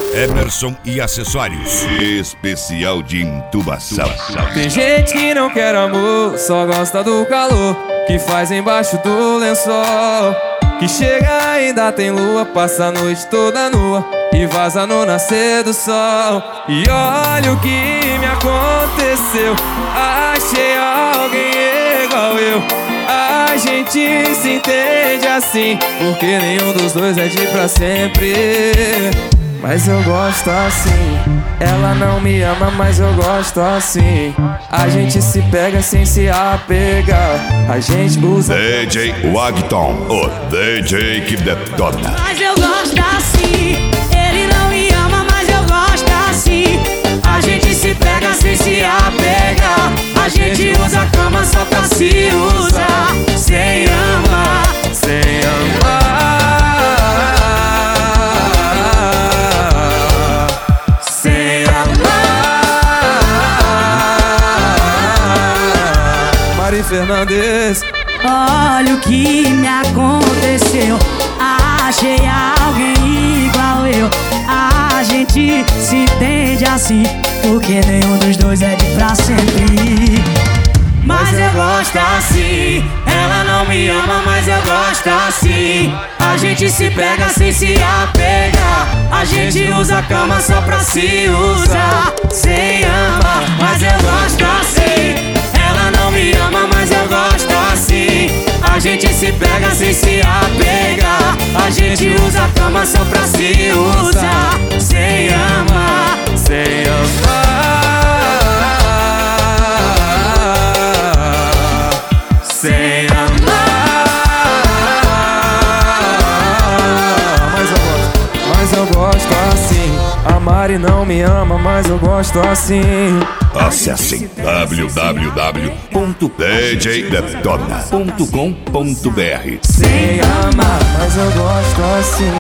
Emerson e Acessórios. Especial de intubação. Tem gente que não quer amor, só gosta do calor que faz embaixo do lençol. Que chega ainda tem lua, passa a noite toda nua e vaza no nascer do sol. E olha o que me aconteceu, achei alguém igual eu. A gente se entende assim, porque nenhum dos dois é de pra sempre. Mas eu gosto assim. Ela não me ama, mas eu gosto assim. A gente se pega sem se apegar. A gente usa DJ Wagton, o DJ que detona. Mas eu gosto assim. Ele não me ama, mas eu gosto assim. A gente se pega sem se apegar. A gente usa a cama só pra se usar. Sem amar, sem amar. Fernandes. Olha o que me aconteceu, achei alguém igual eu. A gente se entende assim, porque nenhum dos dois é de pra sempre. Mas eu gosto assim. Ela não me ama, mas eu gosto assim. A gente se pega sem se apegar. A gente usa a cama só pra se usar. Sem amar, mas eu gosto assim. Ela não me ama, mas eu gosto assim. A gente se pega sem se apegar. A gente usa a cama só pra se usar. Sem amar, sem amar, sem amar. Mas eu gosto assim. A Mari não me ama, mas eu gosto assim. Acesse www.djdetona.com.br. Sem amar, mas eu gosto assim.